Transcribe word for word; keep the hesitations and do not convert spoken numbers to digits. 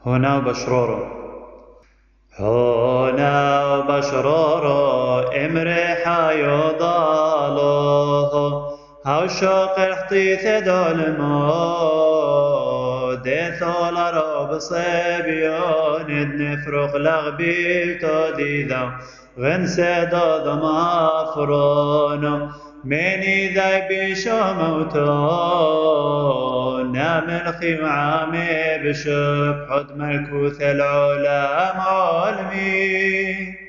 هنا بشرورو هنا بشرورو امريحا يضاله هاو شوق احطيث دولمو ديثو لرب صبيون نفرق لغبيل توديذا غنسى دود مافرونو مني ذاي بيشو موتو نام الخيمعامي بشب حد ملكوث العلا معلمي